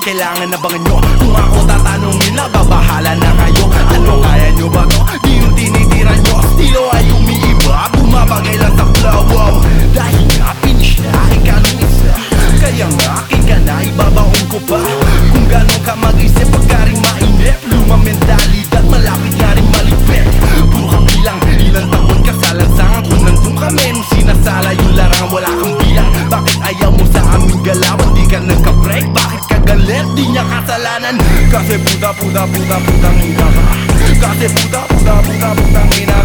kailangan abangan nyo. Kung ako tatanungin na, babahala na kayo. Ano kaya nyo ba to? Di yung tinitira nyo. Estilo ay umiiba, bumabagay lang sa flow. Wow. Dahil nga finish na ikanong isa, kaya nga akin ka na, ibabaon ko pa. Kung gano'n ka mag-isip, pagka rin mainip, lumang mentalidad, malapit nga rin malipit. Puro bilang, ilang taon ka sa lansangan. Kung nandun kami, nung sinasala yung larangan, wala kang bilang. Bakit ayaw mo sa aming galawan? Di ka nagka-break, bakit ka galit? Di niya kasalanan. Kasi putang ina ka. Kasi putang ina